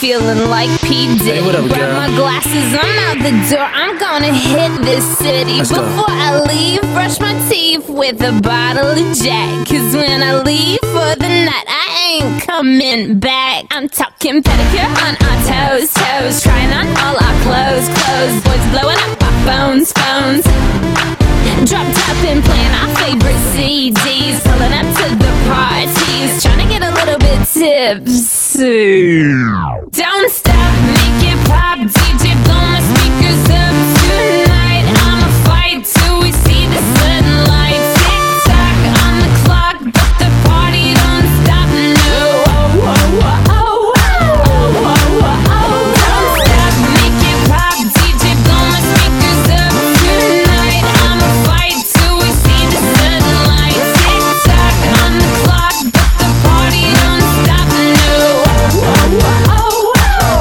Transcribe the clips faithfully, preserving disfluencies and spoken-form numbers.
feeling like P. Diddy. Hey, what up, Grab girl? my glasses, I'm out the door. I'm gonna hit this city. Let's go. Before I leave, brush my teeth with a bottle of Jack. Cause when I leave for the night, I ain't coming back. I'm talking pedicure on our toes, toes. Trying on all our clothes, clothes. Boys blowing up our phones, phones. Dropped up and playing our favorite C Ds. Pulling up to the parties, trying to get a little bit tipsy. Don't stop, make it pop, D J blow my speakers up tonight. I'ma fight till we see the sunlight. Tick tock on the clock, but the party don't stop. No, oh, oh, oh, oh, oh, oh, oh, oh. Don't stop, make it pop, D J blow my speakers up tonight. I'ma fight till we see the sunlight. Tick tock on the clock, but the party don't stop. No, oh, oh, oh, oh,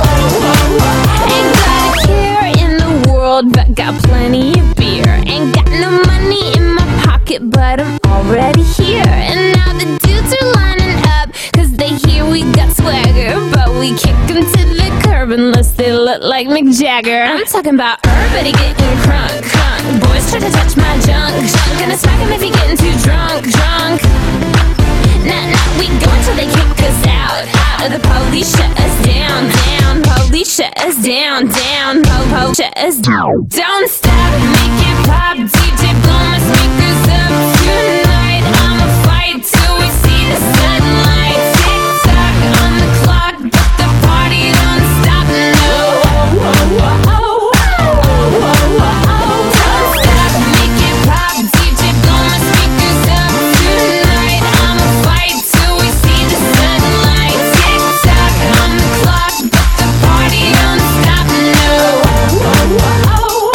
oh, oh. Ain't got a care in the world, but got plenty of beer. Ain't got no money in my pocket, but I'm already here. And now the dudes are lining up, cause they hear we got swagger. But we kick them to the curb unless they look like Mick Jagger. I'm talking about everybody getting crunk, crunk. Boys try to touch my junk, junk. Gonna smack him if he getting too drunk, drunk. Nah, nah, we go until they kick us out, out. The police shut us down, down. Police shut us down, down. Po, po, shut us down. Don't stop, make it pop. D J blow my speakers up tonight. I'ma fight till we see the sunlight. Tick tock on the clock, but the party don't stop. No, oh, oh, oh, oh, oh, oh, oh, oh. Don't stop, make it pop. D J blow my speakers up tonight. I'ma fight till we see the sunlight. Tick tock on the clock, but the party don't stop. No, oh, oh, oh, oh,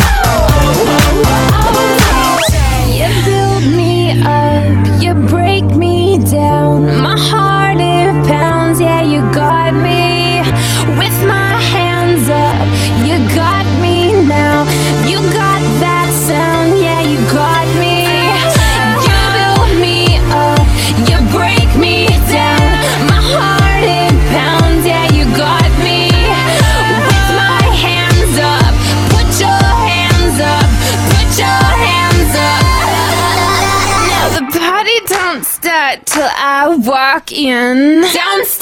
oh, oh, oh. You build me up, you break me down. My heart it pounds, yeah, you got me. With my hands up, you got me now. You got that sound, yeah, you got me. You build me up, you break me down. My heart it pounds, yeah, you got me. With my hands up, put your hands up, put your hands up. Now the party don't start till I walk in. Don't stop.